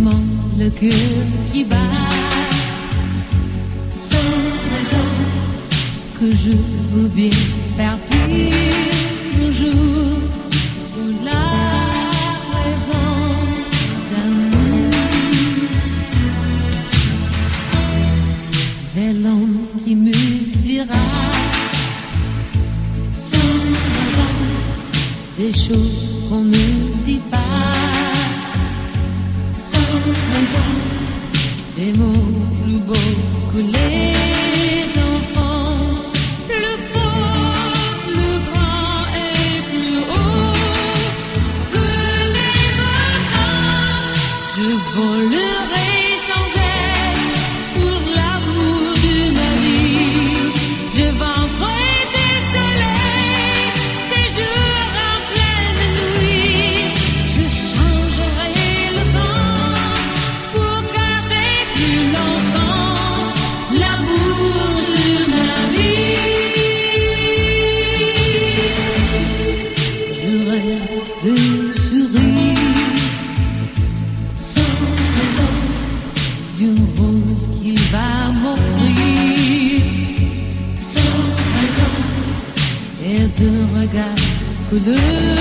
vraiment le cœur qui bat, sans raison que je veux bien partir un jour pour la raison d'amour. Vers l'homme qui me dira sans raison des choses qu'on ne dit pas, sans raison des mots plus beaux que les enfants, plus fort, plus grand et plus haut que les volcans. Je volerai sans aile pour l'amour de ma vie. Je vendrai des soleils, des jours en pleine nuit. Je changerai le temps pour garder plus longtemps l'amour de ma vie. Je rêve de sourire sans raison d'une rose qu'il va m'offrir, sans raison et d'un regard que le